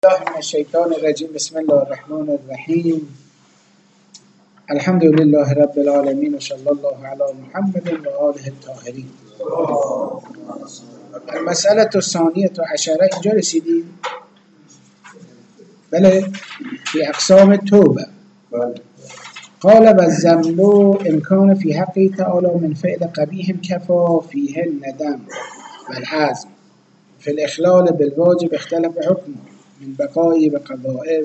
الله من الشیطان الرجیم. بسم الله الرحمن الرحیم. الحمد لله رب العالمین و صلی الله علی محمد و آله الطاهرین. المسألة الثانیة عشره. اینجا رسیدیم؟ بله، فی اقسام توبه. قال والذنب إن كان في حقه تعالى من فعل قبيح كفى فيه الندم والعزم. في الإخلال بالواجب اختلف حكمه من بقائه وقضائه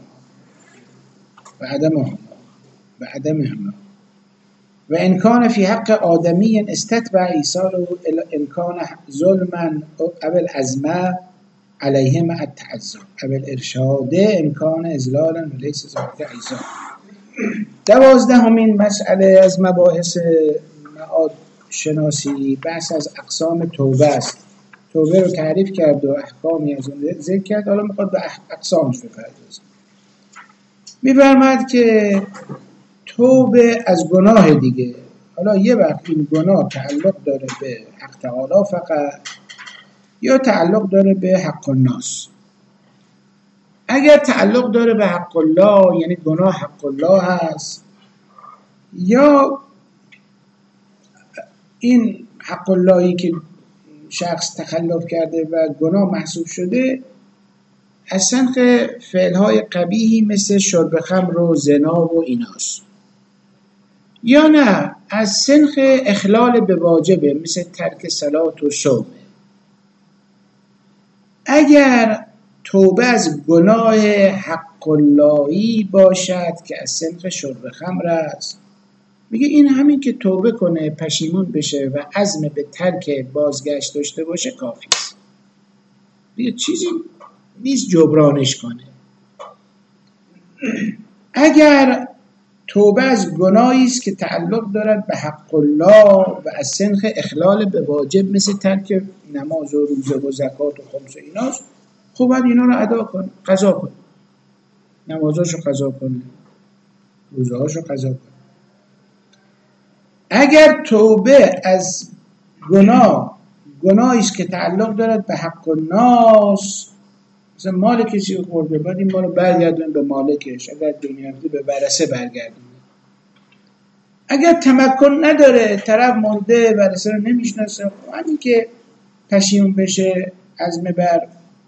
وعدمهما. وإن كان في حق آدمي استتبع إيصاله إن كان ظلما أو العزم عليه مع التعذر أو الإرشاد إن كان إذلالا وليس ذلك إيصال. 12مین مسئله از مباحث معاد شناسی بحث از اقسام توبه است. توبه رو تعریف کرد و احکامی از اون ذکر کرد. حالا میخواد به اقسامش بپردازه. میفرماید که توبه از گناه دیگه، حالا یه وقت این گناه تعلق داره به حق تعالی فقط یا تعلق داره به حق الناس. اگر تعلق داره به حق الله یعنی گناه حق الله هست، یا این حق اللهی که شخص تخلف کرده و گناه محسوب شده از سنخ فعلهای قبیحی مثل شرب خمر و زنا و ایناست، یا نه از سنخ اخلال به واجبه مثل ترک صلات و صوم. اگر توبه از گناه حق اللهی باشد که از سنخ شرب خمر است، میگه این همین که توبه کنه، پشیمون بشه و عزم به ترک بازگشت داشته باشه کافی است. دیگه چیزی نیست جبرانش کنه. اگر توبه از گناهی است که تعلق دارد به حق الله و از سنخ اخلال به واجب مثل ترک نماز و روزه و زکات و خمس و ایناست، خب باید اینا رو ادا کنه، قضا کنه، نمازاشو قضا کنه، روزهاشو قضا کنه. اگر توبه از گناهی است که تعلق دارد به حق الناس، مثلا مال کسی رو خورده، بعد این مال رو برگردونه به مالکش، اگر دنیا به ورثه برگردونه. اگر تمکن نداره، طرف مرده، ورثه رو نمیشناسه، همین که پشیمون بشه، عزم بر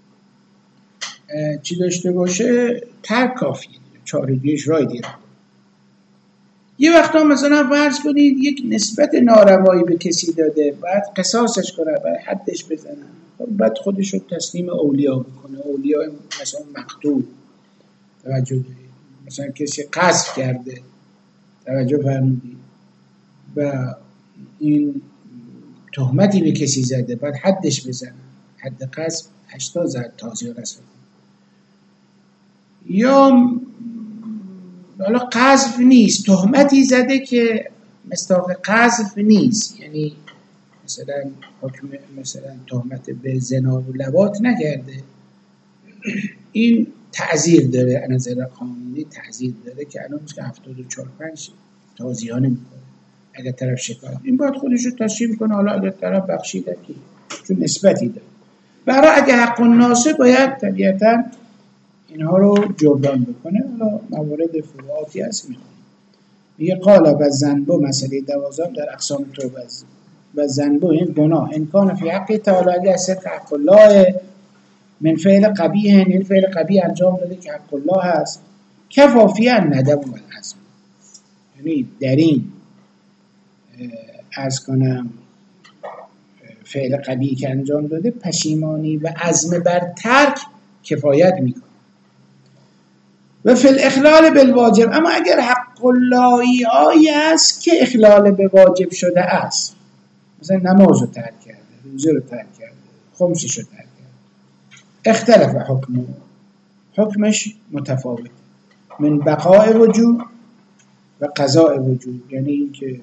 چی داشته باشه، ترک کافیه، چاره دیگه‌اش راه دیگه. یه وقتا مثلا فرض کنید یک نسبت ناروایی به کسی داده، باید قصاصش کنه، باید حدش بزنه، بعد خودش رو تسلیم اولیا بکنه. اولیا مثلا مقتول، توجه دارید، مثلا کسی قذف کرده، توجه فرمودید، و این تهمتی به کسی زده، باید حدش بزنه، حد قذف 80 زد تازه رسول. یا حالا قذف نیست، تهمتی زده که مصداق قذف نیست، یعنی مثلا حکم مثلا تهمت به زنا و لواط نکرده، این تعزیر داره، از نظر قانونی تعزیر داره که الان که 74-5 تازیانه میکنه. اگر طرف شکایت، این باید خودش رو تسلیم کنه. حالا اگر طرف بخشیده که چون نسبتی داره، برای اگه حق الناسه باید طبیعتاً اینها رو جبران بکنه. حالا موارد فروعاتی هست میخونیم. میگه قال و ذنب، مسئله 12 در اقسام توبه است. و ذنب این گناه امکان فی حق تعالی اگر صدق حق الله من فعل قبیح، این فعل قبیح انجام داده که حق الله هست، کفافی الندم و العزم، یعنی در این از کنم فعل قبیح که انجام داده پشیمانی و عزم بر ترک کفایت میکنه. و فی الاخلال بالواجب، اما اگر حق اللهی هایی است که اخلال به واجب شده است، مثلا نماز رو ترک کرده، روزه رو ترک کرده، خمسش رو ترک کرده، اختلف حکمش متفاوت، من بقاء وجوب و قضاء وجوب، یعنی این که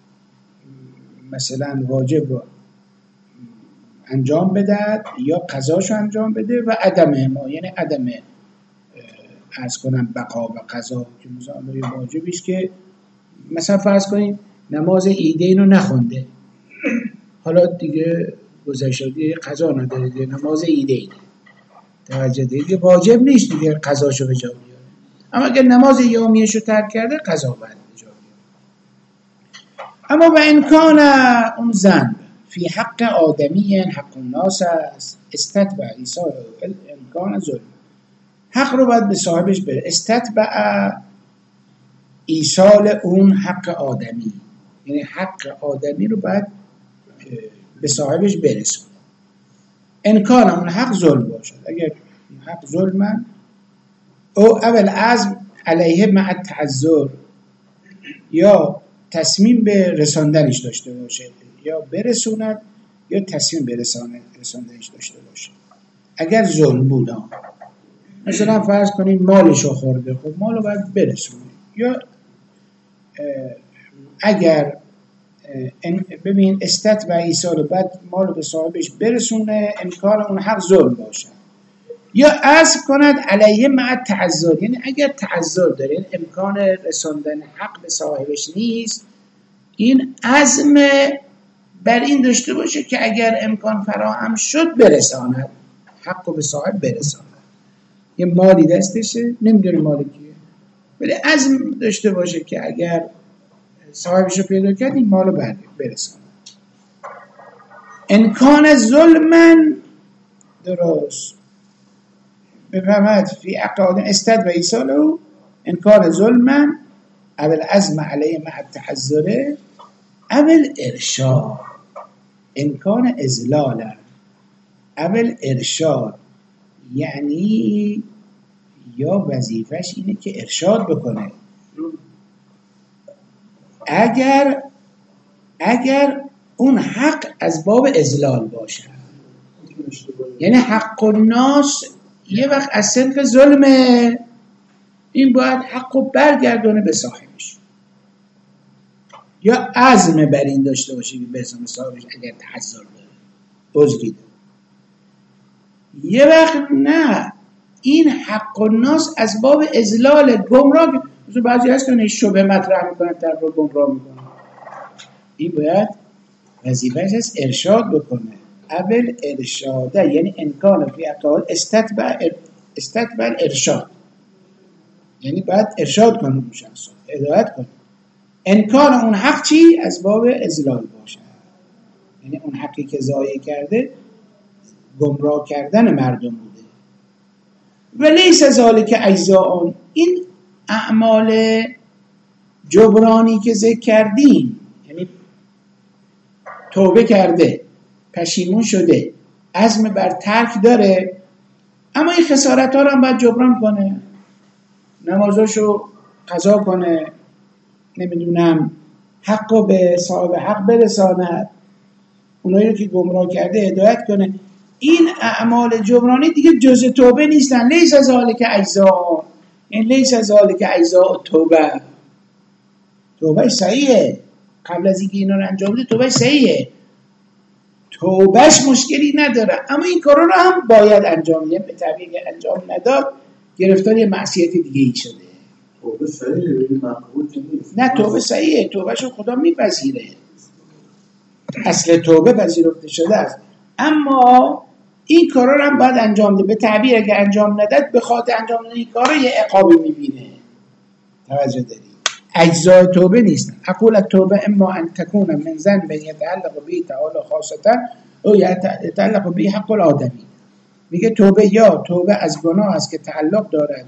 مثلا واجب رو انجام بده یا قضاشو انجام بده، و عدم ما یعنی عدم از کنم بقا و قضا، که مثلا واجبیش که مثلا فرض کنید نماز عیدین رو نخونده، حالا دیگه گذشته قضا نداره، دیگه نماز عیدین توجه دیگه واجب نیست دیگه قضاشو به جا بیاره. اما اگر نماز یومیه‌شو ترک کرده قضا باید به جا بیاره. اما و امکان اون زن فی حق آدمی حق الناس است استتبع ایثار امکان ظلم، حق رو باید به صاحبش بره. استتبع ایصال اون حق آدمی، یعنی حق آدمی رو باید به صاحبش برسونه. انکار اون حق ظلم باشد، اگر حق ظلمن او اول عزم علیه مع التعذر، یا تصمیم به رساندنش داشته باشه، یا برسوند یا تصمیم به رساندنش داشته باشه. اگر ظلم بود، مثلا فرض کنید مالشو خورده، خب مالو باید برسونه. یا اگر ببین استت و ایصال بعد مالو به صاحبش برسونه، امکان اون حق ظلم باشه. یا عزم کند علیه مع تعذر، یعنی اگر تعذر داره، یعنی امکان رساندن حق به صاحبش نیست، این عزم بر این داشته باشه که اگر امکان فراهم شد برساند، حق رو به صاحب برساند. یه مالی دستشه، نمیدونه مال کیه، ولی عزم داشته باشه که اگر صاحبش رو پیدا کرد این مال رو برساند. امکان ظلمن درست بفهمد فی اقاد استد و ایصالو انکار ظلمن اول عزم علیه مع التحذر اول ارشاد، امکان ازلال اول ارشاد، یعنی یا وظیفش اینه که ارشاد بکنه. اگر اون حق از باب ازلال باشه، یعنی حق الناس یه وقت از صنف ظلمه، این باید حقو برگردونه به صاحبش، یا عزم بر این داشته باشه که برسونه صاحبش اگر تحذر داره، عذری داره. یه وقت نه، این حق الناس از باب ازلال گمراه، مثل بعضی هستن شبه مطرح میکنن طرف رو گمراه میکنن، این باید وظیفه‌اش هست ارشاد بکنه. اول ارشاده، یعنی امکان فی اقوال استتبع ارشاد، یعنی باید ارشاد کنه اون شخص، هدایت کنه. امکان اون حق چی؟ از باب ازلال باشه، یعنی اون حقی که ضایع کرده گمراه کردن مردم بوده. و لیس ذالک اجزاء، این اعمال جبرانی که ذکر کردیم، یعنی توبه کرده، پشیمون شده، عزم بر ترک داره، اما این خسارت ها رو هم باید جبران کنه، نمازاشو قضا کنه، نمیدونم حق رو به صاحب حق برساند، اونایی که گمراه کرده هدایت کنه. این اعمال جبرانی دیگه جز توبه نیستن. لیس ذالک اجزاء، این لیس ذالک اجزاء توبه، توبه صحیحه، قبل از اینکه اینا رو انجام بده توبه صحیحه، توبهش مشکلی نداره، اما این کارا رو هم باید انجام بده. به طبیعی که انجام نداد گرفتار یه معصیت دیگه ای شده. توبه صحیحه، این مقبول نیست. نه توبه صحیحه، توبهشو خدا میپذیره، اصل توبه پذیرفته شده است، اما این کارا رو هم باید انجام بده. به تعبیر اگه انجام نداد به خاطر انجام دادن این کارا یه عقابی میبینه. توجه داری؟ اجزای توبه نیست. اقول التوبه اما ان تكون من ذنب يتعلق به تعالی خاصتا او يتعلق به حق الآدمی. میگه توبه یا توبه از گناه است که تعلق دارد،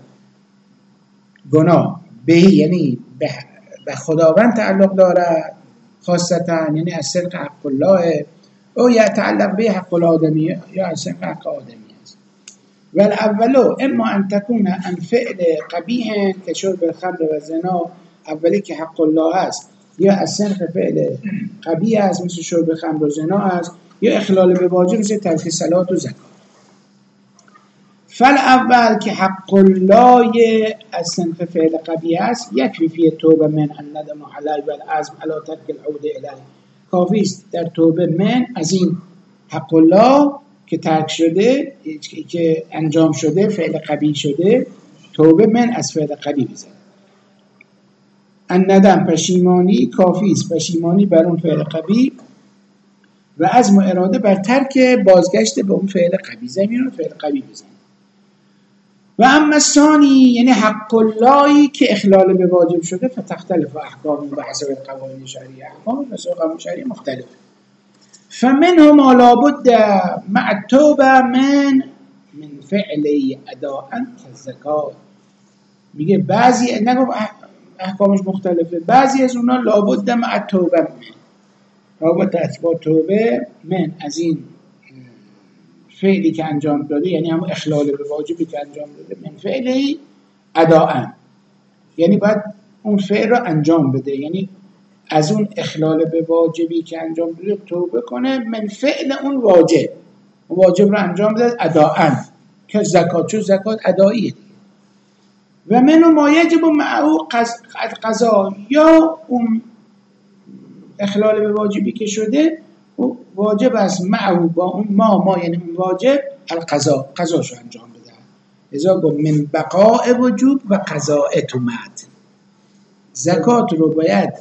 گناه به یعنی به خداوند تعلق دارد خاصتا، یعنی از صدق حق الله، او يتعلق به حق الآدمی، یا از صدق حق آدمی است. والاولو اما ان تكون عن فعل قبیح که شرب الخمر و زنا، اولی که حق الله است، یا از صنف فعل قبیح است مثل شرب خمر و زنا است، یا اخلال به واجب مثل ترک صلات و زکات. فالاول که حق الله از صنف فعل قبیح است، یکفی فی توبه من الندم علی و العزم علی ترک العود الیه، کافی است در توبه من از این حق الله که ترک شده، که انجام شده، فعل قبیح شده، توبه من از فعل قبیح بزنه. الندم پشیمانی، کافی است پشیمانی بر اون فعل قبیح و عزم و اراده بر ترک بازگشت به اون فعل قبیح، زمین رو فعل قبیح بزنه. و اما ثانی یعنی حق اللهی که اخلال به واجب شده فتختلف احکام به حسب قوانین شرعیه، احکام به حسب قوانین شرعیه مختلف. فمنه ما لابد مع التوبه من فعل اداء كالزکات. میگه بعضی نگو احکامش مختلفه، بعضی از اونا لابد مع التوبه، رابط اتباع توبه من از این فعلی که انجام داده، یعنی هم اخلال به واجبی که انجام داده، من فعلی اداء، یعنی باید اون فعل رو انجام بده، یعنی از اون اخلال به واجبی که انجام داده توبه کنه، من فعل اون واجب رو انجام بده اداء که زکات، چون زکات اداییه. و منو ما یجب معه قضا، یا اون اخلال به واجبی که شده واجب است معه با اون ما یعنی اون واجب القضا، قضاشو انجام بده. لذا گفت من بقاء وجوب و قضاء تو مد. زکات رو باید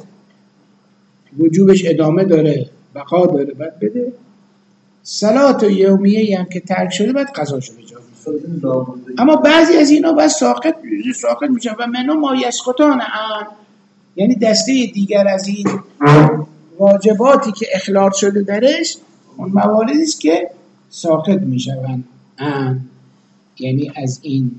وجوبش ادامه داره، بقا داره، باید بده. صلات یومیه هم که ترک شده باید قضاشو بجا. اما بعضی از اینا باید ساقط میشن. و منو ما یسقطان یعنی دسته دیگر از این واجباتی که اخلال شده درش، اون مواردی است که ساقط میشن، یعنی از این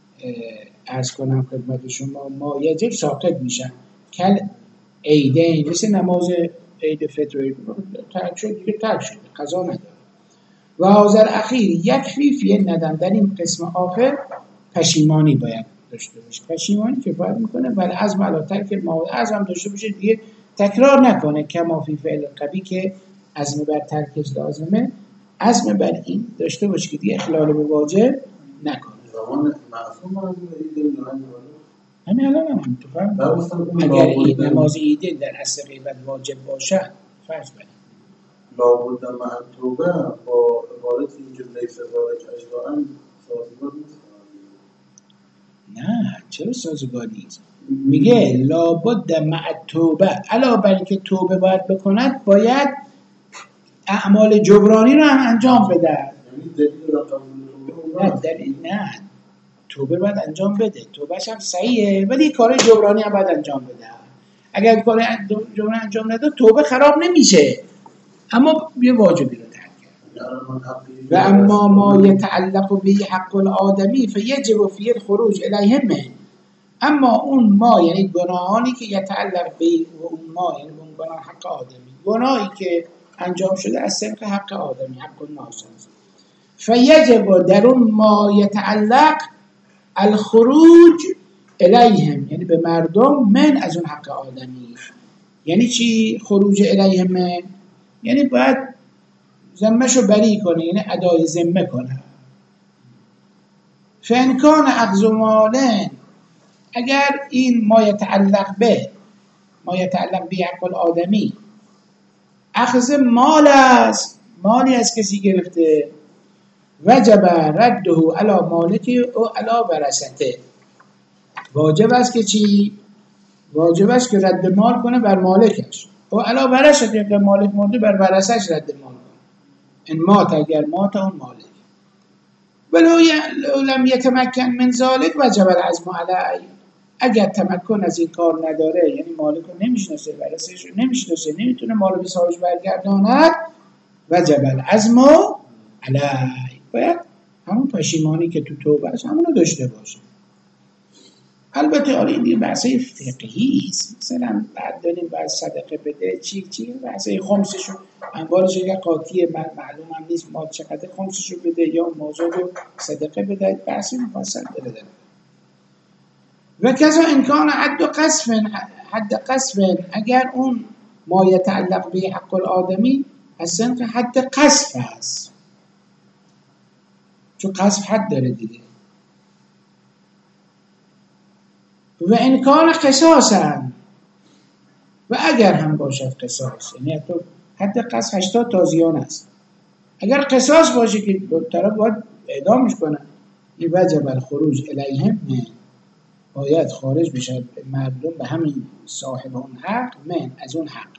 عرض کنم خدمت شما ما یجب ساقط میشن. کل عیدین، مثل نماز عید فطر ترک شد دیگه ترک شده، قضا نداره. و حاضر اخیر یکفی فی ندم، در این قسم آخر پشیمانی باید داشته باشه. پشیمانی که باید میکنه ولی عزم علی ترک ما، عزم داشته باشه دیگه تکرار نکنه، کما فی فعل قبی که عزم بر ترکش لازمه، عزم بر این داشته باشه که دیگه اخلال به واجب نکنه. زمان معصوم همین الان هم تو فهم اگر این نماز ایده در اصل غیبت واجب باشه فرض بریم لابد مع التوبه با عبارت این جمله سزارک اجزاء سازگار نیست. نه چرا سازگار نیست؟ میگه لابد مع التوبه، علاوه بر اینکه توبه باید بکند باید اعمال جبرانی رو هم انجام بده. یعنی دلیل را قبول نه توبه باید انجام بده، توبهش هم صحیحه ولی کار جبرانی هم باید انجام بده. اگر کار جبرانی انجام نده توبه خراب نمیشه، اما یه واجبی رو ترک کرد. و اما ما یتعلق به حق الآدمی فیجب فی الخروج الیهم. اما اون ما یعنی گناهانی که یتعلق به اون ما یعنی اون گناه حق آدمی، گناهی که انجام شده از سمت حق آدمی، حق الناس، فیجب در اون ما یتعلق الخروج الیهم، یعنی به مردم من از اون حق آدمی. یعنی چی خروج الیهم؟ یعنی باید ذمه‌شو بری کنه، یعنی ادای ذمه کنه. فان کان اخذ مالن، اگر این ما یتعلق به حق الآدمی اخذ مال است، مالی از کسی گرفته، وجب رده علی مالکی او علی ورثته، واجب است که چی؟ واجب است که رد مال کنه بر مالکش، او علی ورثته، که مالک مرده بر ورثش رد مال کنه. این مات، اگر مات اون مالک، ولو لم یتمکن من ذلک وجب العزم علی، اگر تمکن از این کار نداره، یعنی مالک رو نمیشناسه، ورثش رو نمیشناسه، نمیتونه مال به صاحبش برگرداند، وجب العزم علی، باید همون پشیمانی که تو توبه است همون رو داشته باشه. البته حالا این دیگه بحثای فقهی است، مثلا بعد داریم بعد صدقه بده چی بحثای خمسشو انبارش اگر قاطیه معلوم هم نیست ما چقدر خمسشو بده یا موضوع رو صدقه بده، بحثی مفصل داره. و کذا امکان حد قصف، اگر اون ما یتعلق به حق الآدمی از سنف حد قصف هست، چون قصف حد داره دیگه. و امکان قصاص هم، و اگر هم باشد قصاص، یعنی حد قصف 80 تازیان است، اگر قصاص باشه که دو طرف باید اعدامش کنن، این وجب الخروج الیهم، باید خارج بشد مردم به همین صاحب اون حق من از اون حق.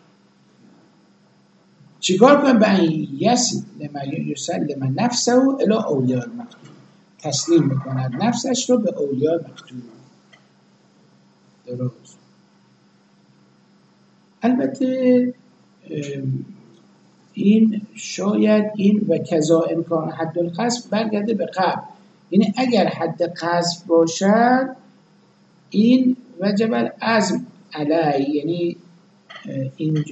چیکار کنم؟ به این یسلم نفسه الی اولیاء المقتول، تسلیم میکند نفسش رو به اولیاء مقتول. درست. البته این شاید این و کذا امکان حد القذف برگرده به قبل، یعنی اگر حد قذف باشد این وجب العزم علی، یعنی این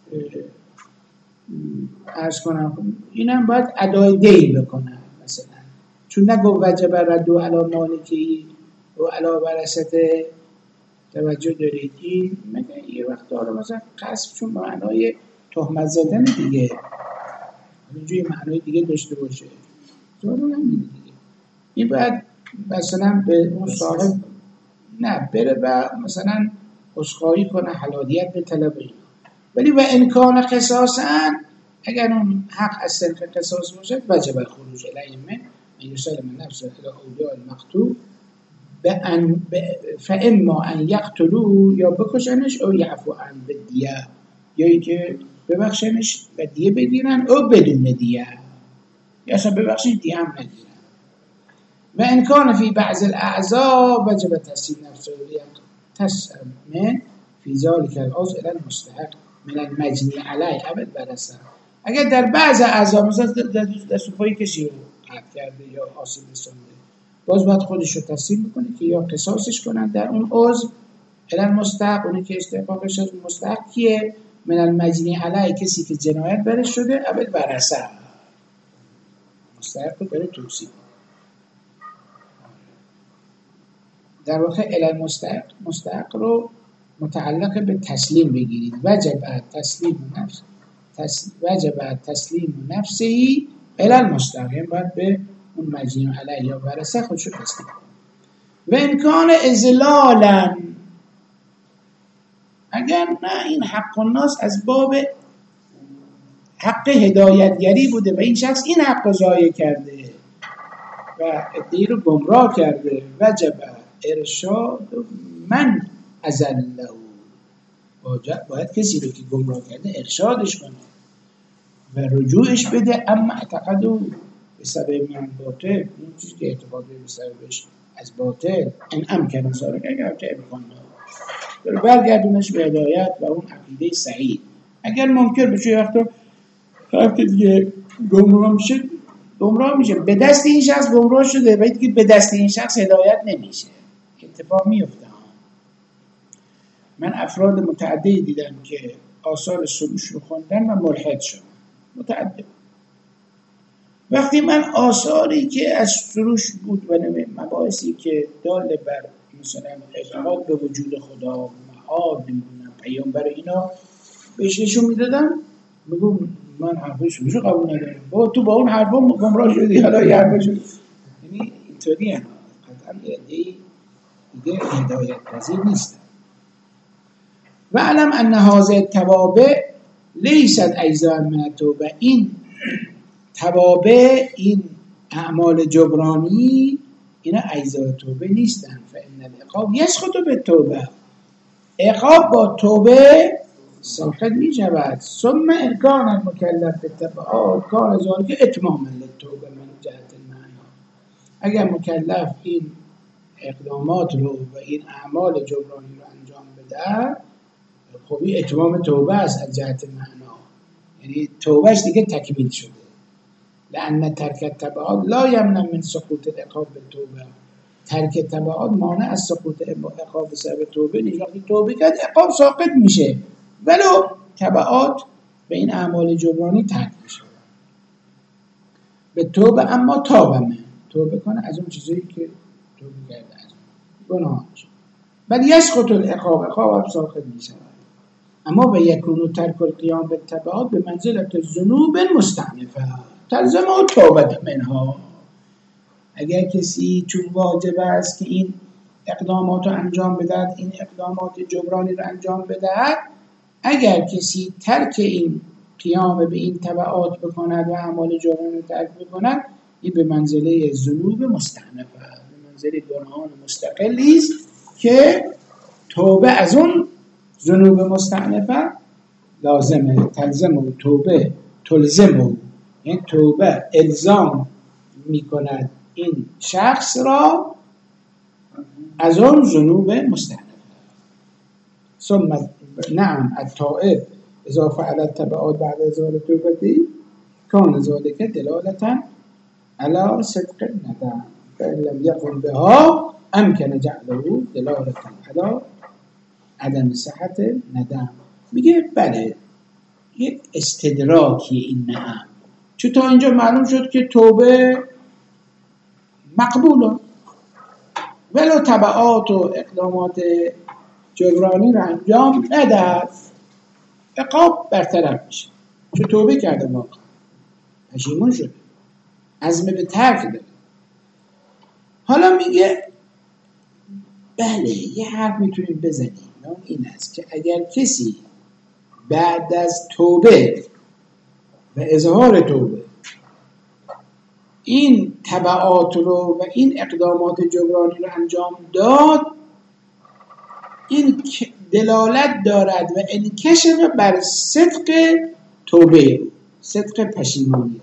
عرض کنم اینم باید ادای دین بکنم مثلا، چون نگو وجب ردو علی مالکی و علی ورثته. توجه دارید این مگه یه وقت داره مثلا قذف چون معنای تهمت زدن دیگه، اینجوری معنای دیگه داشته باشه ضرور نمیده دیگه. این باید مثلا به اون صاحب نه بره و مثلا عذرخواهی کنه، حلالیت به طلب اینا. ولی و امکان قصاصا اگر اون حق از صرف قصاص باشد وجب الخروج الیه من یسلم نفسه الی اولیاء المقتول فاما ان یقتلوه، یا بکشنش او یعفو عن بالدیه، یا اینکه ببخشنش و دیه بگیرن او بدون دیه، یا اصلا ببخشن دیه هم نگیرن. و امکان فی بعض الاعضاء وجب تسلیم نفسه تسمه فی ذلک العضو الی المستحق من المجنی علیه ابد برسه. اگر در بعض اعضا مثلا دست و پای کسی رو قطع کرده یا آسیب رسونده، باز باید خودش رو تسلیم بکنه که یا قصاصش کنن در اون عضو الی المستحق، اونی که استحقاقش از مستحق کیه؟ من المجنی علیه، کسی که جنایت برش شده ابد برسه، مستحق رو بره توصیف. در واقع الی المستحق، مستحق رو متعلق به تسلیم بگیرید. وجب تسلیم نفسی الی المستحق، یعنی باید به اون مجنی علیه یا برسه خودشو تسلیم. و امکان ازلالا، اگر نه این حق الناس از باب حق هدایتگری بوده و این شخص این حق رو ضایع کرده و عده‌ای رو گمراه کرده، وجب ارشاد من ازله، باید کسی رو که گمراه کرده ارشادش کنه و رجوعش بده. اما اعتقدو به سبب من باطل، این چیزی که اعتقاد به سببش از باطل این امکان ساره که اگر چه امکان داره برگردونش به هدایت و اون عقیده صحیح. اگر ممکن بشه وقتی دیگه گمراه میشه به دست این شخص گمراه شده و دیگه به دست این شخص هدایت نمیشه، اتفاق میفته. من افراد متعددی دیدم که آثار سروش رو خوندن و ملحد شدن، متعدد. وقتی من آثاری که از سروش بود و مباحثی که دال بر مثلا اعتقاد به وجود خدا، معاد، نمیدونم پیامبر، اینا بهش نشون میدادم، میگم من حرفای سروش رو قبول ندارم، با تو با اون حرفا گمراه شدی، حالا یه حرفا شدی. یعنی اینطوری هم قطعا دیگه هدایت پذیر نیستن. و علم ان هذه التوابع لیست اجزاء من التوبه، این توابع، این اعمال جبرانی، اینا اجزاء توبه نیستن. فان العقاب یسقط بالتوبه، عقاب با توبه ساقط می شود. ثم ارکان المکلف بالتبعات کان ذلک اتماما للتوبه من جهت المعنی، اگر مکلف این اقدامات رو و این اعمال جبرانی رو انجام بده، خوبی اتمام توبه است از جهت معنا، یعنی توبهش دیگه تکمیل شده. لأن ترک التبعات لا یمنع من سقوط العقاب بالتوبه، ترک تبعات مانع از سقوط عقاب بسبب توبه نیست. وقتی توبه کرد عقاب ساقط میشه ولو تبعات به این اعمال جبرانی ترک میشه. به توبه اما توبه کنه از اون چیزایی که توبه کرده از گناهش، ولی یسقط العقاب، عقاب ساقط میشه. اما به یکونو ترک القیام بالتبعات به منزلت ذنوب مستعنفه تلزم و توبه منها. اگر کسی چون واجب است که این اقدامات رو انجام بدهد، این اقدامات جبرانی رو انجام بدهد، اگر کسی ترک این قیام به این تبعات بکند و اعمال جبرانی رو ترک بکند، این به منزله ذنوب مستعنفه، به منزله گناهان مستقلی است که توبه از اون ذنوب مستعنفه لازمه. تلزم و توبه تلزم، یعنی توبه الزام میکند این شخص را از اون ذنوب مستحنف. ثم نعم التائب اذا فعل التبعات بعد ازاله توبته كان ذلك دلالة على صدق الندم فإن لم يقم بها امکن جعله دلالة على عدم صحت ندم. میگه بله یک استدراکی این نعم، چون تا اینجا معلوم شد که توبه مقبوله ولو تبعات و اقدامات جبرانی رو انجام ندهد عقاب برطرف میشه، چون توبه کرده واقعا پشیمون شده عزم به ترک داره. حالا میگه بله یه حرف میتونیم بزنیم، اون این است که اگر کسی بعد از توبه و اظهار توبه این تبعات رو و این اقدامات جبرانی رو انجام داد، این دلالت دارد و انکشف بر صدق توبه، صدق پشیمانی.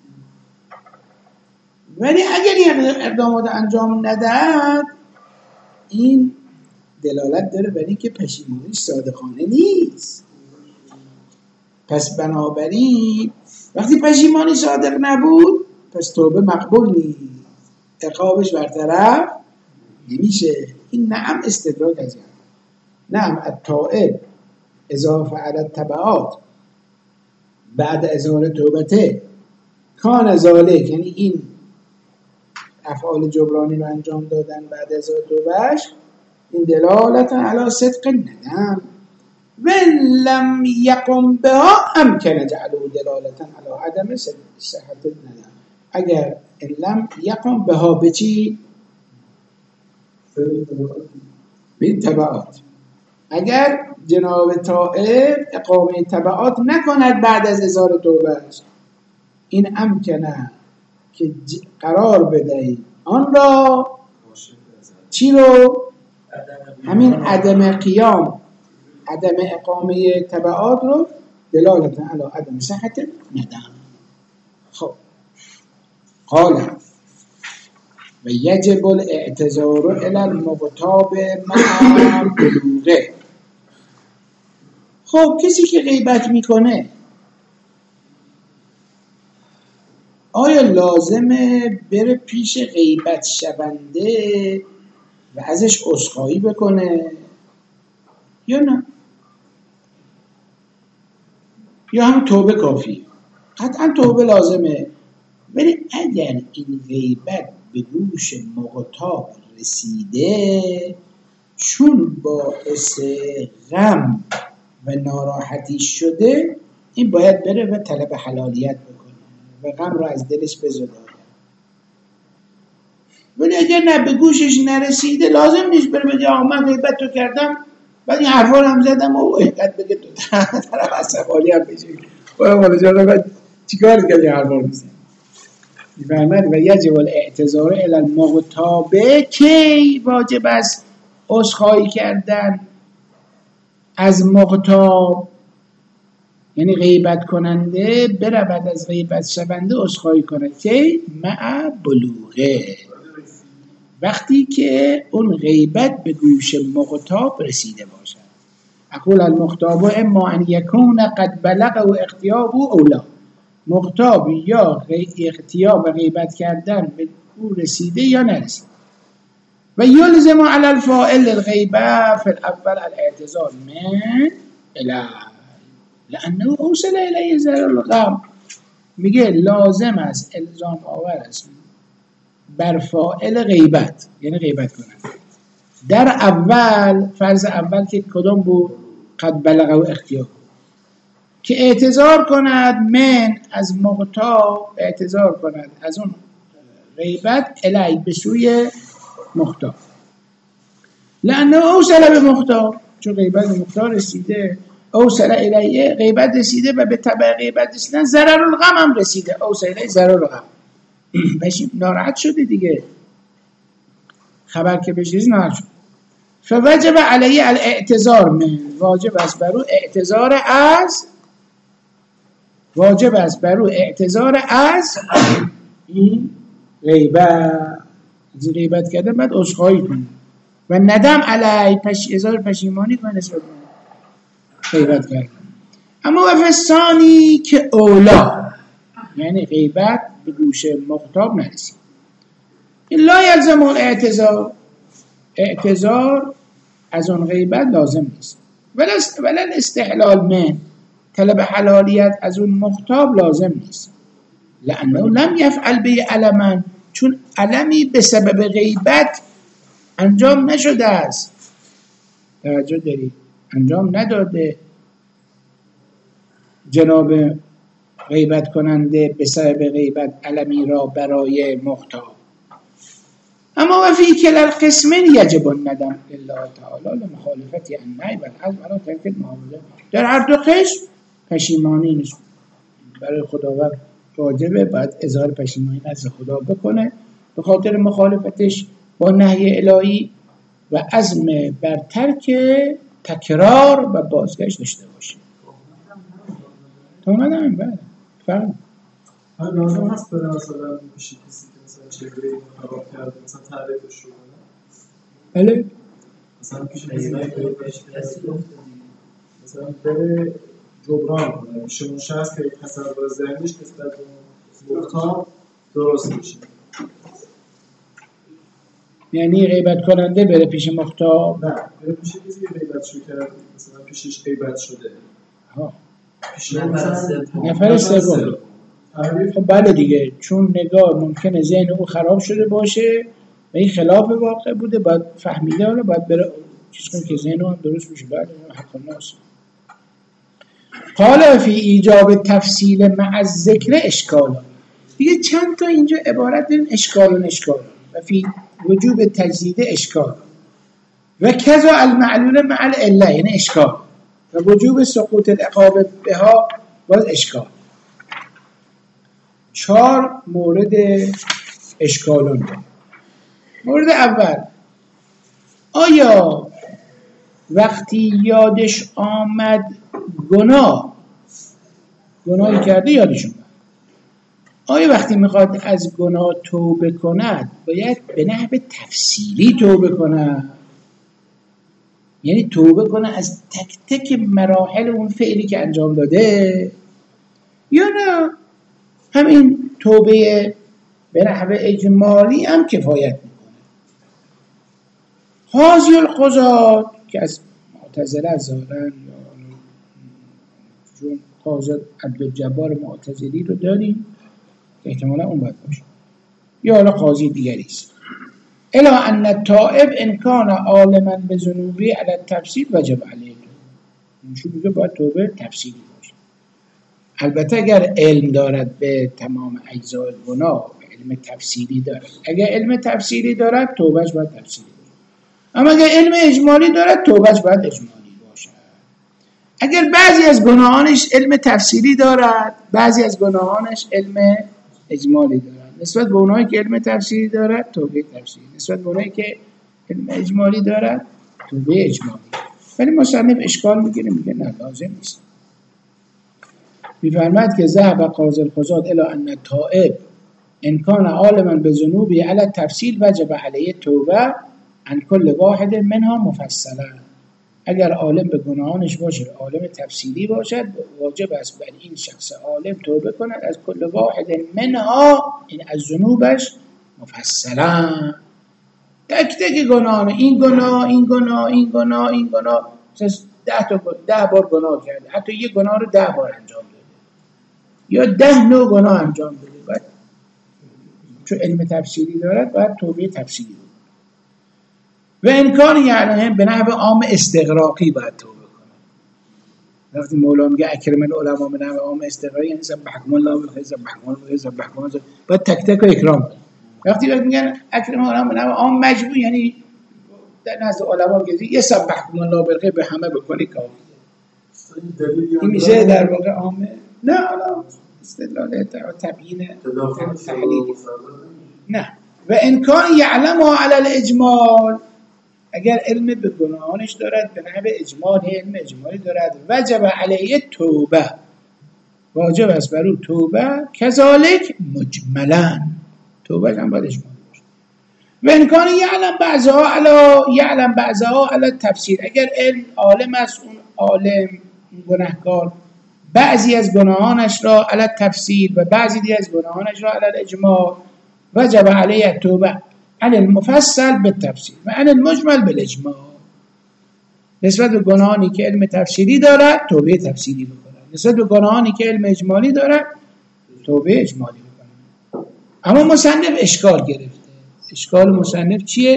ولی اگر این اقدامات انجام ندهد این دلالت داره بر این که پشیمانی صادقانه نیست. پس بنابراین وقتی پشیمانی صادق نبود پس توبه مقبول نیست، عقابش برطرف نمیشه. این نعم استدراک از این نعم التائب اذا فعل التبعات بعد ازهار توبته کان ذالک، یعنی این افعال جبرانی رو انجام دادن بعد از توبهش، این دلالت علی صدق ندم و لم یقم بها امکن جعله دلالت علی عدم صحت ندم. اگر لم یقم بها به چی؟ به تبعات. اگر جناب تائب اقامه تبعات نکند بعد از ازهار توبهش، این امکنه که قرار بدهید آن را چی رو؟ همین عدم قیام، عدم اقامه تبعات رو دلالت علی عدم صحت ندم. خب قال و یجب الاعتذار الی المغتاب مع بلوغه. خب کسی که غیبت میکنه آیا لازمه بره پیش غیبت شونده و ازش عذرخواهی بکنه یا نه؟ یا هم توبه کافیه؟ قطعا توبه لازمه، ولی اگر این غیبت به گوش مغتاب رسیده چون باعث غم و ناراحتی شده، این باید بره و طلب حلالیت بکنه و غم رو از دلش بزداده. ولی اگر نه به گوشش نرسیده لازم نیست بره بگه آقا من غیبت تو کردم بعد این حرفا رو هم زدم و اینقدر بگه تو طرف عصبانی هم بشه بالا جانا باید چیکار کنی این حرفا رو بزنی. میفرماید و یجب الاعتذار الی المغتاب، کی واجب است عذرخواهی کردن از مغتاب، یعنی غیبت کننده برود از غیبت شونده عذرخواهی کنه که مع بلوغه، وقتی که اون غیبت به گوش مغتاب رسیده باشد. اقول المغتاب اما ان یکون قد بلغ و اغتیاب او لا، مغتاب یا اغتیاب و غیبت کردن به او رسیده یا نرسیده. و یلزم علی الفاعل الغیبه فی الاول الاعتذار من اله لانه اوصل الیه ضرر الغم. میگه لازم است الزام آور است بر فاعل غیبت، یعنی غیبت کنند در اول، فرض اول که کدام بود؟ قد بلغ و اختیار، که اعتذار کند من از مغتاب، اعتذار کند از اون غیبت الی به سوی مغتاب، لانه اوصل به مغتاب، چون غیبت به مغتاب رسیده، اوصل الیه غیبت رسیده و به تبع غیبت رسیدن ضرر الغم هم رسیده، اوصل الیه ضرر الغم، بشی ناراحت شده دیگه، خبر که بشیز ناراحت شد. فوجب علیه الاعتذار من، واجب است بر او اعتذار از، واجب است بر او اعتذار از این غیبت کردن بعد عذرخواهی کنه و ندم علی اظهار پشیمانی کنه نسبت به غیبت کردن. اما و فسانی که اولا، یعنی غیبت به گوش مخاطب نرسید. این لا یلزم اعتذار از اون غیبت لازم نیست، ولی استحلال من طلب حلالیت از اون مخاطب لازم نیست، لانه لم یفعل به علما، چون علمی به سبب غیبت انجام نشده است. توجه دارید؟ انجام نداده جناب غیبت کننده به سبب غیبت علمی را برای مخاطب. اما و فی کلا القسمین یجب الندم لله تعالی لمخالفت النهی والعزم علی ترک المعامله. در هر دو قسم پشیمانی نیست برای خداوند واجبه، باید اظهار پشیمانی نزد خدا بکنه به خاطر مخالفتش با نهی الهی و عزم بر ترک تکرار و بازگشت داشته باشه. اومدم بعد فهم لازم هست برای مثلا میشه کسی که مثلا چهره خراب کرده مثلا تعریفش رو کنه، بله مثلا پیش مثلا بره جبران کنه، میشه اون شخص که تصور ذهنیش نسبت به مخاطب درست میشه. یعنی غیبت کننده بره پیش مخاطب؟ نه، بره پیش کسی که غیبت شو کرده، مثلا پیشش غیبت شده، پیش نفر سوم. خب بله دیگه، چون نگاه ممکنه ذهن او خراب شده باشه و این خلاف واقع بوده، باید فهمیده حالا باید بره چیز کنه که ذهن هم درست بشه. بعد حق الناس قال فی ایجاب تفصیل مع الذکر اشکال. دیگه چند تا اینجا عبارت داریم اشکال و فی وجوب تجدید اشکال و کذا المعلول مع العله، یعنی اشکال و وجوب سقوط العقاب بها باز اشکال. 4 مورد اشکالون داریم. مورد اول، آیا وقتی یادش آمد گناهی کرده یادش اومد، آیا وقتی میخواد از گناه توبه کند باید به نحو تفصیلی توبه کند، یعنی توبه کنه از تک تک مراحل اون فعلی که انجام داده، یا نه همین توبه به نحو اجمالی هم کفایت میکنه؟ قاضی القضات که از معتزله ظاهرن، چون قاضی عبدالجبار معتزلی رو داریم که احتمالا اون باید باشه، یا حالا قاضی دیگری است. الا ان التائب ان کان عالما بذنوبه علی التفصیل وجب علیه. اینجوری میگه باید توبه تفصیلی باشه. البته اگر علم دارد به تمام اجزای گناه، علم تفصیلی دارد، اگر علم تفصیلی دارد توبهش باید تفصیلی باشه. اما اگر علم اجمالی دارد توبهش باید اجمالی باشه. اگر بعضی از گناهانش علم تفصیلی دارد، بعضی از گناهانش علم اجمالی دارد، نسبت به اونایی که علم تفصیلی دارد توبه تفصیلی، نسبت به اونایی که علم اجمالی دارد توبه اجمالی. ولی مصنف اشکال میگیره، میگه نه لازم نیست. میفرماید که ذهب قاضی القضات الی ان التائب ان کان عالما بذنوبه علی التفصیل وجب علیه توبه عن کل واحد منها مفصلا. اگر عالم به گناهانش باشه، عالم تفصیلی باشد، واجب است بر این شخص عالم توبه کند از کل واحد منها، این از ذنوبش مفصلا، تک تک گناهان، این گناه این گناه این گناه این گناه، 10 بار گناه کرده، حتی یک گناه رو 10 بار انجام داده یا 10 نوع گناه انجام داده، باید چون علم تفصیلی دارد باید توبه تفصیلی بود. و امکان یعنی به نحو عام استغراقی باید توبه کنه. وقتی مولا میگه اکرم العلماء به نحو عام استغراقی، یعنی سبحکم الله بالخیر، سبحکم الله بالخیر، سبحکم الله، باید تک تک رو اکرام کنه. وقتی میگن اکرم العلماء به نحو عام مجموع، یعنی در نزد علما که یه سبحکم الله بالخیر به همه بکنی کافیه. این میشه در واقع عامه. نه حالا استدلال تبیین تحلیل نه. و امکان یعلم علی الاجمال، اگر علم به گناهانش دارد به نحو اجمال، علم اجمالی دارد، وجب علیه توبه، واجب است بر او توبه، کذالک مجملا، توبه هم باید اجمالی باشه. و امکان یعلم بعضها علی تفسیر، اگر عالم است اون عالم گناهکار بعضی از گناهانش را علی تفسیر و بعضی دیگر از گناهانش را علی اجمال، وجب علیه التوبه عن المفصل بالتفسیر و عن المجمل بالاجمال. نسبت به گناهانی که علم تفسیری دارد توبه تفسیری بکنه، نسبت به گناهانی که علم اجمالی دارد توبه اجمالی بکنه. اما مصنف اشکال گرفته. اشکال مصنف چیه؟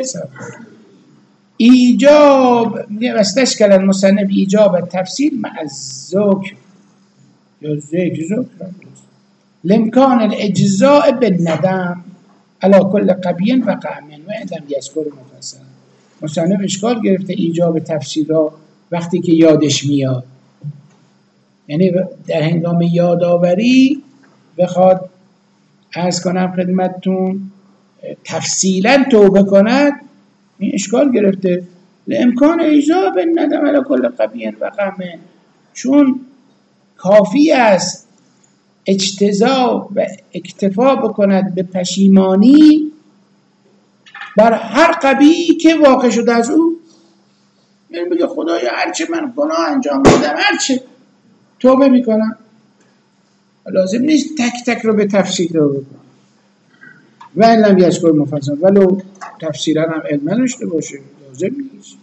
ایجاب واستشکل المصنف ایجاب تفسیر مع الذکر یا ذکر لامکان الاجزاء بالندم علی کل قبیح وقع منه و عندم یذکر مفصلا. مصنف اشکال گرفته ایجاب تفسیر را وقتی که یادش میاد، یعنی در هنگام یادآوری بخواد عرض کنم خدمتتون تفصیلا توبه کند، این اشکال گرفته. لامکان اجزاء بالندم علی کل قبیح وقع منه، چون کافی است اجتزا و اکتفا بکند به پشیمانی بر هر قبیحی که واقع شده از او. یعنی بگه خدایا هرچه من گناه انجام دادم هرچه توبه میکنم، لازم نیست تک تک رو به تفصیل توبه کنم. و این لم یذکر مفصل ولو تفسیرا هم علم نداشته باشه لازم نیست.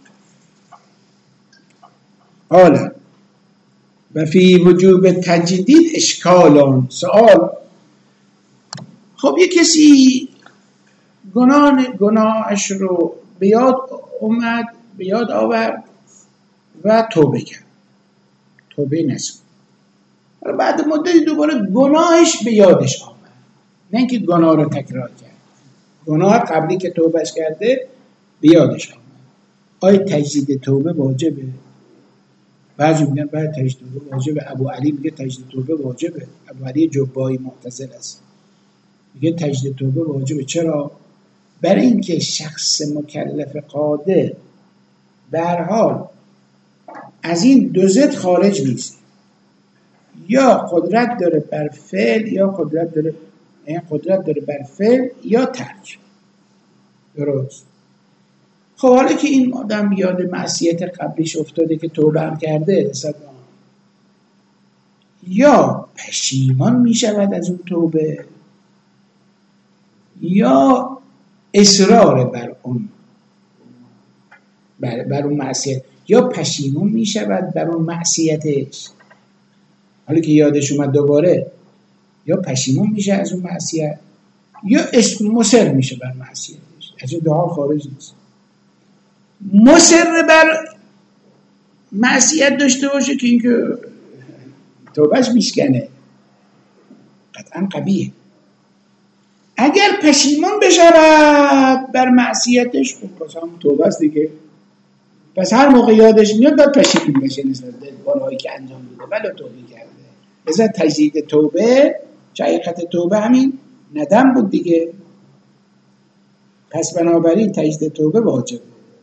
حالا و فی وجوب تجدید اشکالان سوال. خب یه کسی گناهش رو به یاد آورد و توبه کرد، توبه نصب. بعد مدتی دوباره گناهش به یادش آمد، نه اینکه گناه رو تکرار کرد، گناه قبلی که توبهش کرده به یادش آمد. آیا تجدید توبه واجبه؟ بعضی میگن باید تجدید توبه واجبه. ابو علی میگه تجدید توبه واجبه. ابو علی جبایی معتزل است، میگه تجدید توبه واجبه. چرا؟ برای اینکه شخص مکلف قادر به هر حال از این دو ضد خارج نیست، یا قدرت داره بر فعل یا قدرت داره بر فعل یا ترک. درست. خب حالا که این آدم یاد معصیت قبلیش افتاده که توبه هم کرده یا پشیمان می شود از اون توبه یا اصرار بر اون معصیت، یا پشیمان می شود بر اون معصیتش. حالا که یادش اومد دوباره یا پشیمان میشه از اون معصیت یا مصر میشه بر معصیتش. از این دو حال خارج نیست. مصر بر معصیت داشته باشه که اینکه توبهش میشکنه قطعا قبیه. اگر پشیمان بشود بر معصیتش خب پس هم توبه است دیگه. پس هر موقع یادش میاد باید پشیمان بشه نسبت به گناهی که انجام میده ولی توبه کرده. مثلا تجدید توبه، حقیقت توبه همین ندم بود دیگه. پس بنابراین تجدید توبه واجبه.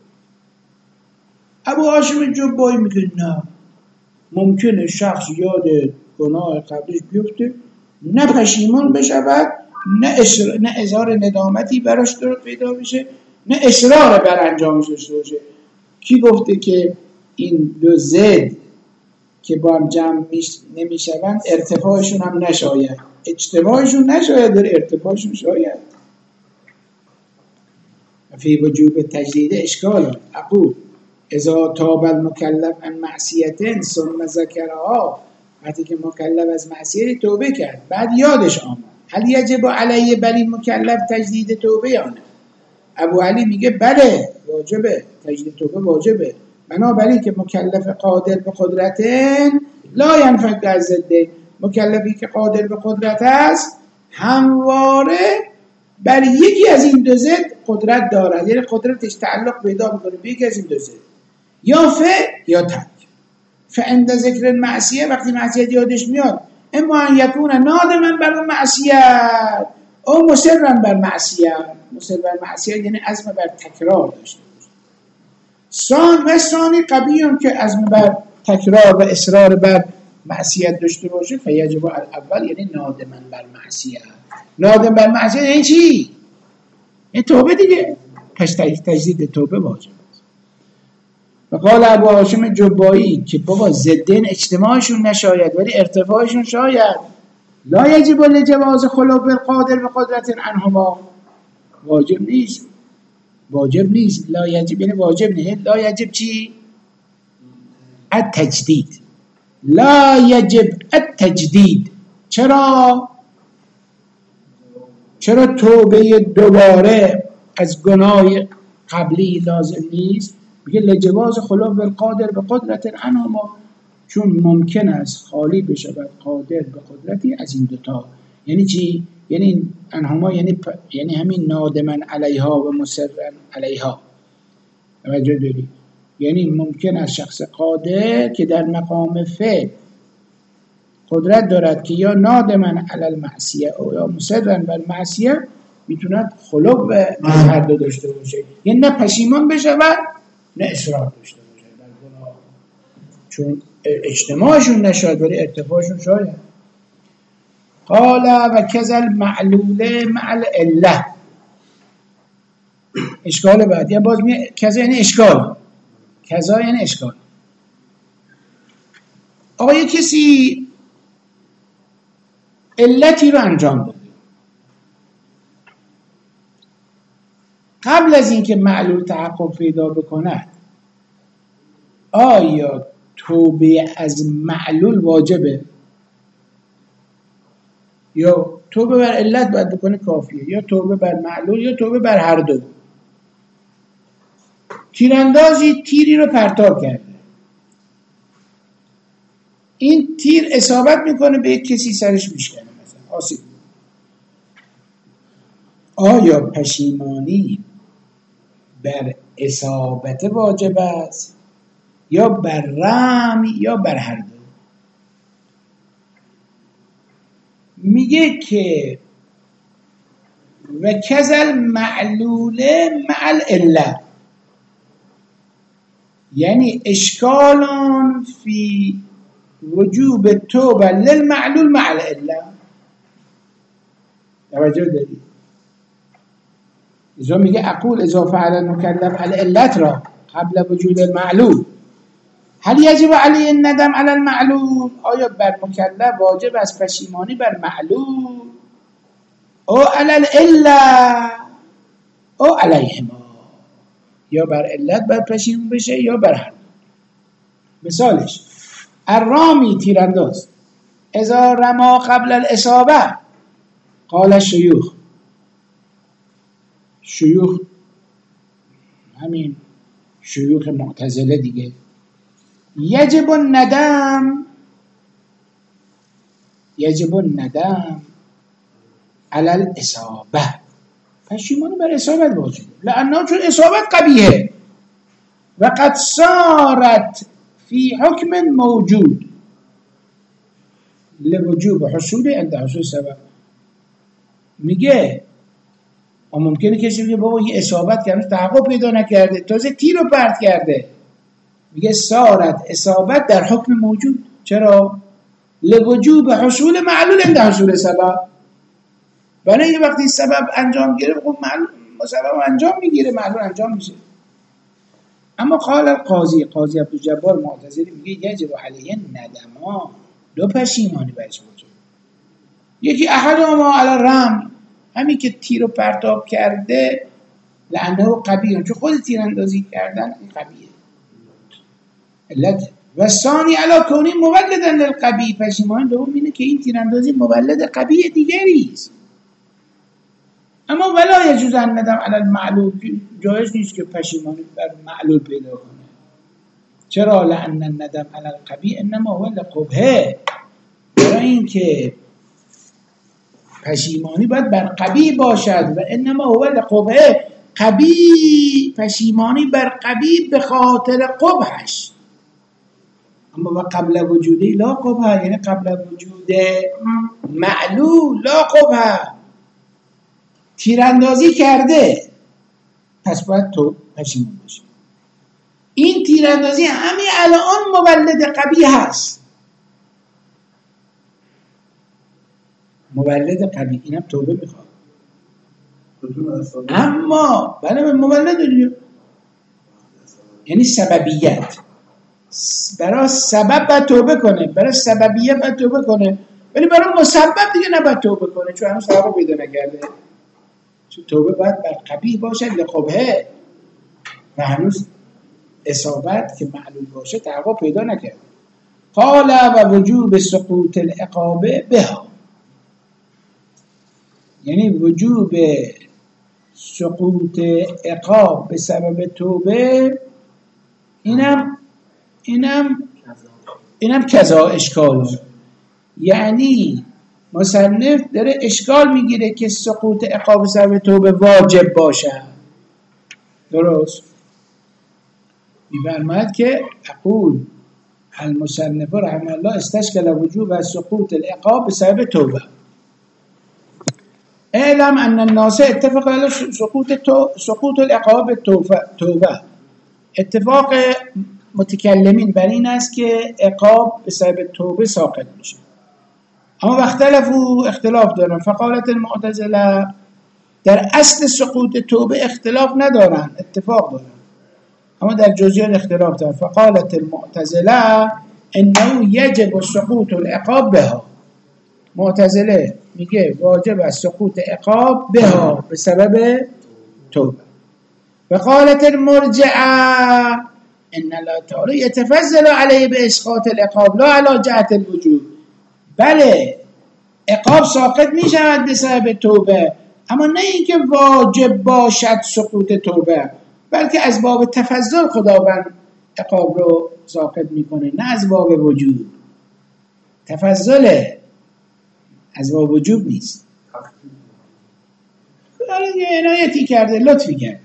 ابو هاشم جبایی میگه نه، ممکنه شخص یاد گناه قبلیش بیفته نه پشیمان بشود نه اظهار ندامتی براش پیدا بشه نه اصرار بر انجامش داشته باشه. کی گفته که این دو ضد که با هم جمع نمیشوند ارتفاعشون هم نشاید، اجتماعشون نشاید در ارتفاعشون شاید. فی وجوب تجدید اشکال. اقول اذا تاب المکلف عن معصیت ثم ذکرها، وقتی که مکلف از معصیت توبه کرد بعد یادش آمد، هل یجب علیه بلی مکلف تجدید توبه یا نه؟ ابو علی میگه بله واجبه، تجدید توبه واجبه. بنابراین که مکلف قادر به قدرتن لا ینفک از ضده، مکلفی که قادر به قدرت است همواره بر یکی از این دو ضد قدرت دارد، یعنی قدرتش تعلق پیدا میکنه به یکی از این دو ضد، یا فعل یا ترک. فعند ذکر معصیه، وقتی معصیت یادش میاد، اما ان یکون نادما بر معصیت او مصرا بر معصیت. مصر بر معصیت یعنی عزم بر تکرار داشته باشه. ثانی قبیحی که عزم بر تکرار و اصرار بر معصیت داشته باشه فیجب الاول یعنی نادما بر معصیت. نادم بر معصیت یعنی چی؟ این توبه دیگه، تجدید توبه واجب است. و قال ابو هاشم جبایی که بابا ضدین اجتماعشون نشاید ولی ارتفاعشون شاید. لا یجب لجواز خلو بالقادر بقدرت عنهما، واجب نیست، واجب نیست. لا یجب یعنی واجب نیست. لا یجب چی؟ التجدید. لا یجب التجدید. چرا توبه دوباره از گناه قبلی لازم نیست؟ میگه لجواز خلو بالقادر بقدرت عنهما، چون ممکن است خالی بشود قادر به قدرتی از این دوتا. یعنی چی؟ یعنی عنهما یعنی همین نادمن علیها و مصرن علیها. توجه داری؟ یعنی ممکن است شخص قادر که در مقام فعل قدرت دارد که یا نادمن علی المعصیه او یا مصرن بر معصیه میتوند خلو به هر دو داشته باشه، یعنی نه پشیمان بشه و نه اصرار داشته باشه در گناه، چون اجتماعشون نشاید ولی ارتفاعشون شاید. قال و کذل معلوله مع العله. اشکال بعد یا باز کذا یعنی اشکال، کذا یعنی اشکال. آقا یه کسی علتی رو انجام داده، قبل از اینکه معلول تحقق پیدا بکند آیا توبه از معلول واجبه؟ یا توبه بر علت باید بکنه کافیه، یا توبه بر معلول، یا توبه بر هر دو. تیراندازی تیری رو پرتاب کرده، این تیر اصابت میکنه به یک کسی، سرش میشکنه مثلا آسیب. آیا پشیمانی بر اصابت واجب است یا بر رمی یا بر هر دو؟ میگه که و کذل معلوله مع العله، یعنی اشکالون فی وجوب توبه للمعلول مع العله. توجه دارید؟ ازا میگه اقول اذا فعل المکلف العلت را قبل وجود المعلول هل یجب علیه الندم علی المعلول؟ آیا بر مکلف واجب است پشیمانی بر معلول او علی العله او علیهما، یا بر علت بر پشیمون بشه یا بر هر. مثالش الرامی تیرانداز اذا رما قبل الاصابه قال شیوخ همین شیوخ معتزله دیگه، یجب الندم علی الاصابه، پشیمانی بر اصابت واجبه، لانه چون اصابت قبیحه و قد صارت فی حکم موجود لوجوب حصول عند حصول سبب. میگه ممکنه کسی بگه بابا یه اصابت کرده تحقق پیدا نکرده تازه تیر رو پرت کرده، میگه صارت اصابت در حکم موجود. چرا؟ لوجوب حصول معلول عند حصول سبب. برای یه وقتی سبب انجام گیره خب معلول سبب انجام میگیره، معلول انجام میشه. اما قال القاضی عبدالجبار معتزلی میگه یجب علیه ندما، دو پشیمانی برش واجب. یکی احدهما علی الرم، همین که تیر رو پرتاب کرده لعنه و قبیه، چون خود تیراندازی کردن این قبیه علت. و ثانی علی کونی مولدا للقبیه، پشیمانی دوم اینه که این تیراندازی مولد قبیه دیگری است. اما ولا یجوز الندم علی المعلول، جایز نیست که پشیمانی بر معلول پیدا کنه. چرا؟ لأن الندم علی القبیح انما هو لقبحه، برای اینکه پشیمانی باید بر قبیح باشد و انما هو لقبحه، قبیح پشیمانی بر قبیح به خاطر قبحش. اما و قبل وجودی لا قبحه، یعنی قبل وجود معلول لا قبحه. تیراندازی کرده پس باید تو پشیمان باشی. این تیراندازی همین الان مولد قبیح هست، مولد قبیح، اینم توبه میخواد. اما بله مولد دیگه یعنی سببیت، برای سبب باید توبه کنه، برای سببیت باید توبه کنه، ولی برای مسبب دیگه نباید توبه کنه چون هنوز ثواب پیدا نکرده. چون توبه باید بر قبیح باشه لقبه و هنوز اصابت که معلوم باشه ثواب پیدا نکرده. قال و وجوب سقوط العقابه بها، یعنی وجوب سقوط عقاب به سبب توبه اینم کذا اشکال، یعنی مصنف داره اشکال میگیره که سقوط عقاب به سبب توبه واجب باشه. درست میفرماید که اقول المصنف رحمه الله استشکل وجوب و سقوط العقاب به سبب توبه. اعلم ان الناس اتفق على سقوط العقاب توبه. اتفاق متکلمین بر این است که عقاب به سبب توبه ساقط میشه. اما اختلاف دارن. فقالت المعتزله در اصل سقوط توبه اختلاف ندارن، اتفاق دارن، اما در جزئیات اختلاف دارن. فقالت المعتزله انه یجب سقوط العقاب بها. معتزله میگه واجب است سقوط عقاب بها به سبب توبه. وقالت المرجعه ان الله تعالی يتفضل علیه باسقاط العقاب لا علی جهت الوجوب. بله عقاب ساقط میشود به سبب توبه، اما نه اینکه واجب باشد سقوط توبه، بلکه از باب تفضل خداوند عقاب رو ساقط میکنه، نه از باب وجوب. تفضله، از باب وجوب نیست. عنایتی کرده، لطفی کرده.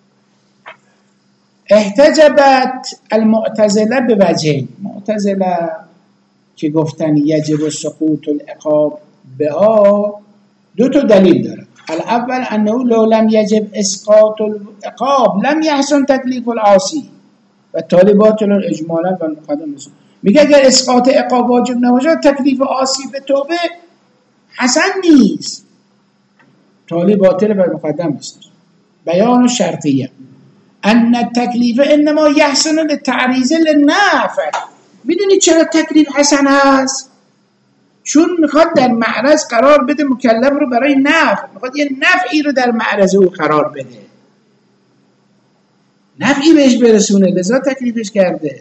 احتجبت المعتزله به وجهین. معتزله که گفتن یجب سقوط العقاب بها دو تا دلیل داره. الاول انه لو لم یجب اسقاط العقاب لم يحسن تکلیف العاصی و طالبات الاجمالا و مقدم. میگه اگر اسقاط عقاب واجب نباشه تکلیف عاصی به توبه حسن نیست، طالب باطل و مقدم است. بیان شرطیه ان التکلیف انما یحسن للتعریض للنفع. میدونی چرا تکلیف حسن هست؟ چون میخواد در معرض قرار بده مکلف رو برای نفع، میخواد یه نفعی رو در معرض او قرار بده، نفعی بهش برسونه، لذا تکلیفش کرده.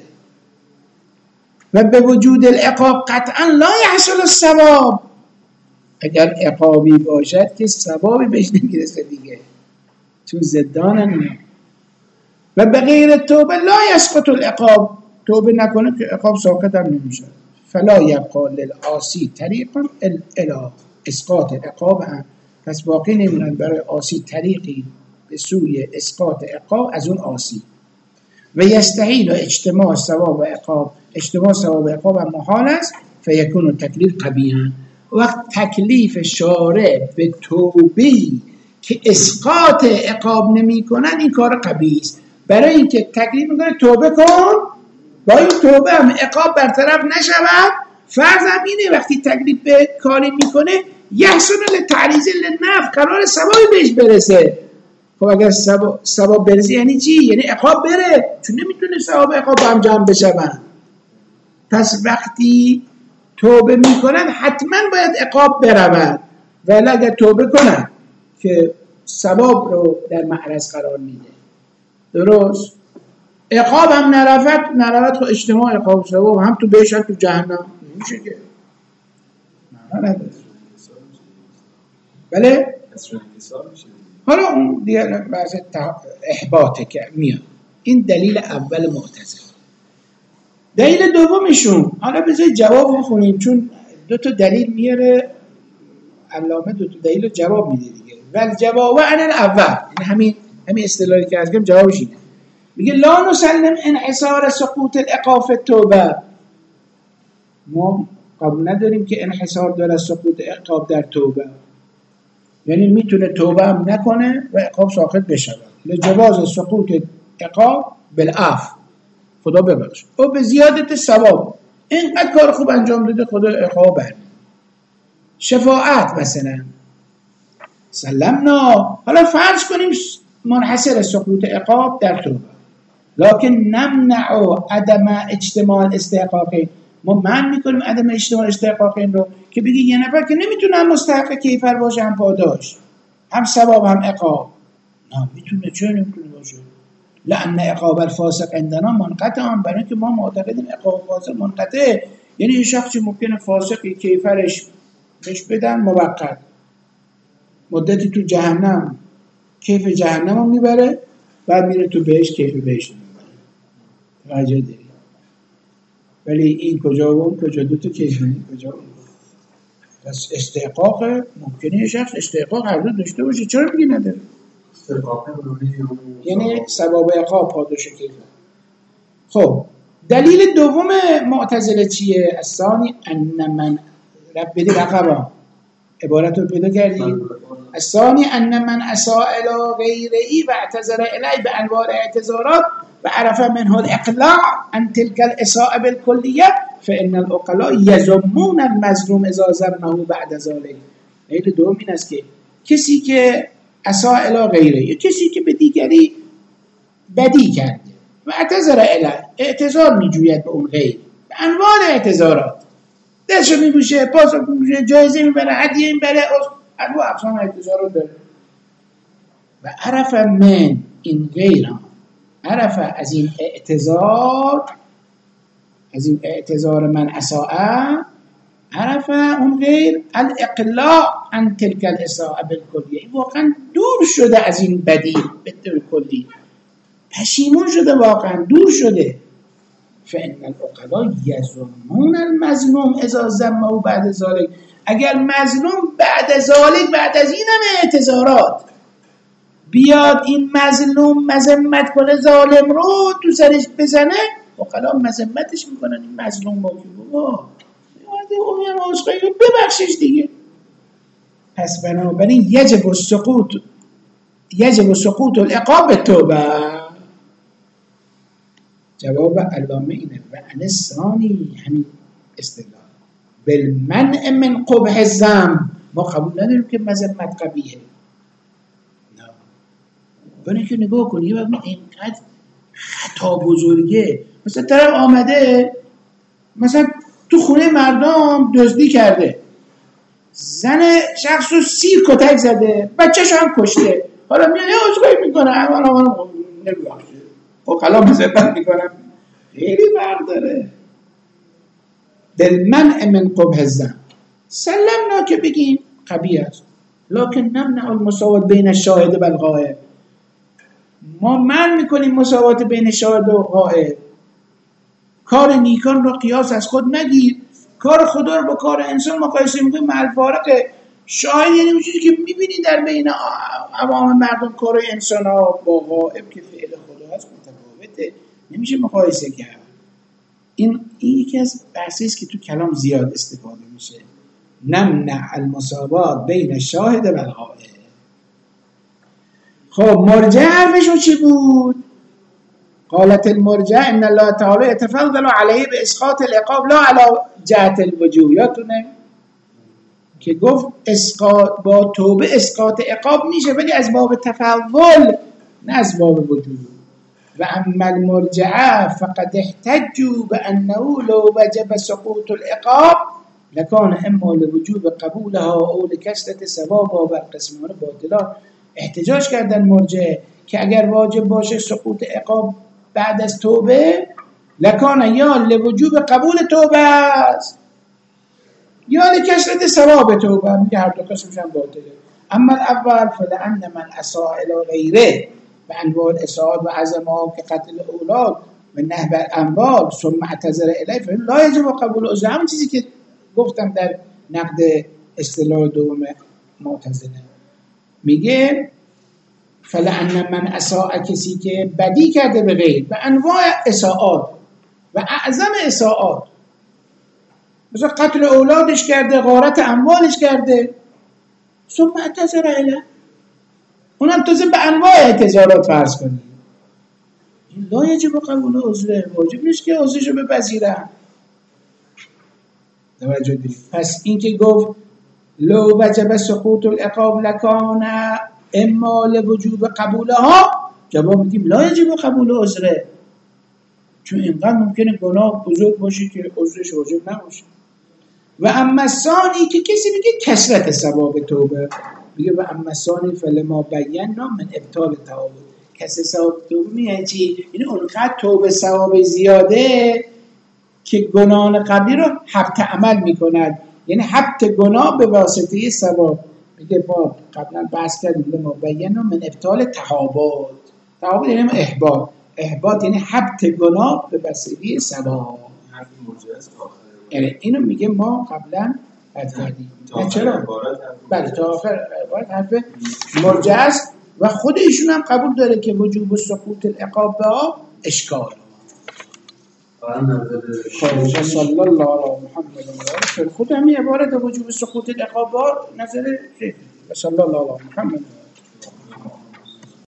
و به وجود العقاب قطعا لا یحصل الثواب. اگر عقابی باشد که ثوابی بهش نمیرسه دیگه، چون زدانن. و به غیر توبه لا یسقط العقاب. توبه نکنه که عقاب ساقط هم نمیشه. فلا یبقى للعاصی طریقا الی اسقاط العقاب. پس باقی نمیمونه برای عاصی طریقی به سوی اسقاط عقاب از اون عاصی. و یستحیل اجتماع ثواب و عقاب. اجتماع ثواب و عقاب هم محال است. فیکون تکلیف قبیحا. وقت تکلیف شارع به توبهی که اسقاط عقاب نمی کنن این کار قبیح است. برای اینکه تکلیف میکنه توبه کن، با این توبه هم عقاب برطرف نشود. فرض هم اینه وقتی تکلیف به کاری میکنه یحسن للتعریض للنفع، قرار ثوابی بهش برسه. خب اگر ثواب برسه یعنی چی؟ یعنی عقاب بره، چون نمیتونه ثواب عقاب هم جمع بشون. پس وقتی توبه میکنن حتما باید عقاب برود، ولی اگر توبه کنن که ثواب رو در معرض قرار میده. درست؟ عقاب هم نرفت خب اجتماع عقاب ثواب هم تو بهش هم تو جهنم نمیشه که. نه بله؟ حالا اون دیگه بعضی احباطه که میاد. این دلیل اول معتزله. دلیل دومشون، حالا بذارید جواب بخونیم چون دو تا دلیل میاره علامه، دو تا دلیل رو جواب میده دیگه. ولی جواب عن الاول، یعنی همین اصطلاحی که از گفتم جوابش اینه. میگه لا نسلم انحصار سقوط العقاب فی التوبه. ما قبول نداریم که انحصار داره سقوط عقاب در توبه، یعنی میتونه توبه هم نکنه و عقاب ساقط بشه. لجواز سقوط عقاب بالعفو، خدا ببخش، او به زیادت ثواب، اینقدر کار خوب انجام داده خدا عقاب بر. شفاعت مثلا سلمنا، حالا فرض کنیم منحصر سقوط عقاب در توبه، لکن نمنع عدم اجتماع استحقاقین، ما منع میکنیم عدم اجتماع استحقاقین رو که بگی یه نفر که نمیتونه مستحق کیفر باشه هم پاداش هم ثواب هم عقاب، نه میتونه، چرا نمیتونه باشه؟ لأن عقاب الفاسق عندنا منقطع، برای اینکه ما معتقدیم عقاب فاسق منقطع، یعنی یه شخصی ممکنه فاسقی کیفرش بهش بدن موقت، مدتی تو جهنم کیف جهنم رو میبره، بعد میره تو بهش کیف بهش رو میبره، راجع داری. ولی این کجا و اون کجا، دو تا کیف، این کجا و اون. پس استحقاق ممکنه یه شخص استحقاق هر دو داشته باشه، چرا میگی نداره؟ یعنی ثواب عقاب پاداش کیف. خب دلیل دوم معتزله چیه؟ الثانی ان من بدی رقبا، عبارت رو پیدا کردی؟ الثانی ان من اساء الى غیره و اعتذر الیه بانواع اعتذارات و عرف منه الاقلاع عن تلك الاساءه بالکلیه فان العقلاء یذمون المظلوم اذا ذمه بعد ذلك. دلیل دوم این است که کسی که اساء الی غیره، کسی که به دیگری بدی کرده و اعتذر الیه، اعتذار میجوید به اون غیر به انواع اعتذارات، دستشو میبوشه، پاسو میبوشه، جایزه میبره، هدیه میبره، انواع اقسام اعتذارات داره. و عرف من این غیران، عرف از این اعتذار من اساءه، عرف اون غیر الاقلاع عن تلك الاساءه بالکلیه، واقعا دور شده از این بدی به طور کلی، پشیمون شده، واقعا دور شده. فإن العقلاء یذمون المظلوم اذا ذمه بعد ذلك، اگر مظلوم بعد از این همه اعتذارات بیاد این مظلوم مذمت کنه ظالم رو تو سرش بزنه، عقلاء مذمتش میکنن این مظلوم با که بابا اون عذرخواهی رو ببخشش دیگه. پس بنابراین یجب سقوط العقاب بالتوبه. جواب علامه اینه و الثانی همین استدلال بالمنع من قبح الذنب، ما قبول نداریم که مذمت قبیحه، نه، برای که نگاه کنی یه وقت اینقدر خطا بزرگه، مثلا طرف آمده مثلا تو خونه مردم دزدی کرده، زن شخص رو 30 کتک زده، بچه‌شو هم کشته، حالا میاد یه عذرخواهی میکنه، اما نمی‌بخشه، خب کلام مذمت میکنم، خیلی فرق داره. بالمنع من قبح الذنب سلمنا که بگیم قبیح است، لکن نمنع المساوات بین الشاهد و الغائب، ما منع میکنیم مساوات بین شاهد و غائب. کار نیکان رو قیاس از خود نگیر، کار خدا رو با کار انسان مقایسه میکنیم مع الفارق. شاهد یعنی اون چیزی که میبینی در بین عوام مردم، کار انسان ها با غائب که فعل خدا هست متفاوته، نمیشه مقایسه کرد. این یکی از بحثی است که تو کلام زیاد استفاده میشه، نمنع المساوات بین الشاهد و الغائب. خب مرجع حرفشون چی بود؟ قالت المرجع ان الله تعالی يتفضل علیه باسقاط العقاب لا علی جهت الوجوب. یادتونه که گفت اسقاط با توبه اسقاط عقاب میشه، ولی از باب تفضل نه از باب وجوب. و اما المرجعه فقد احتجوا بانه لو وجب سقوط العقاب لكان اما لوجوب قبولها او لكثرة ثوابها و القسمان باطلا. احتجاج کردن مرجع که اگر واجب باشه سقوط عقاب بعد از توبه، لکان یا لوجوب قبول توبه است یا لکثرت ثواب توبه، میگه هر دو قسمش هم باطله. اما الاول فلان من اساء الی غیره و انواع الاساءات و عظمها که قتل اولاد و نهب الاموال ثم اعتذر الیه فلا یجب قبول عذر. همون چیزی که گفتم در نقد اصطلاح دوم معتزله، میگه فلان من اساء، کسی که بدی کرده به غیر و انواع اساءات و اعظم اساءات، مثلا قتل اولادش کرده، غارت اموالش کرده، ثم اعتذر الیه، اونم تازه به انواع اعتذارات فرض کنید، این لا یجب قبول عذر، واجب نیست که عذرشو بپذیرم. توجه دید. پس این که گفت لو وجب سقوط العقاب لکان اما لوجوب قبولها، جواب میدیم لا یجب قبول عذره، چون اینقدر ممکنه گناه بزرگ باشه که عذرش واجب نباشه. و اما ثانی که کسی میگه کثرت ثواب توبه، میگه و اما ثانی فلما بینا من ابطال توبه، کثرت ثواب توبه میگه چی؟ یعنی اونقدر توبه ثواب زیاده که گناهان قبلی رو حبط عمل میکند، یعنی حبط گناه به واسطه ثواب. میگه ما قبلا بحث کردیم لما بینا من ابطال تهابات، تهابات یعنی احباط یعنی حبط گناه به واسطه ثواب. یعنی اینو میگه ما قبلا حرف کردیم. چرا؟ بله تا آخر عبارت حرف مرجع است و خود ایشون هم قبول داره که وجوب سقوط العقاب به اشکال. صلی الله علی محمد و آله. خود همین عبارت وجوب سقوط العقاب نظر صلی الله علی محمد.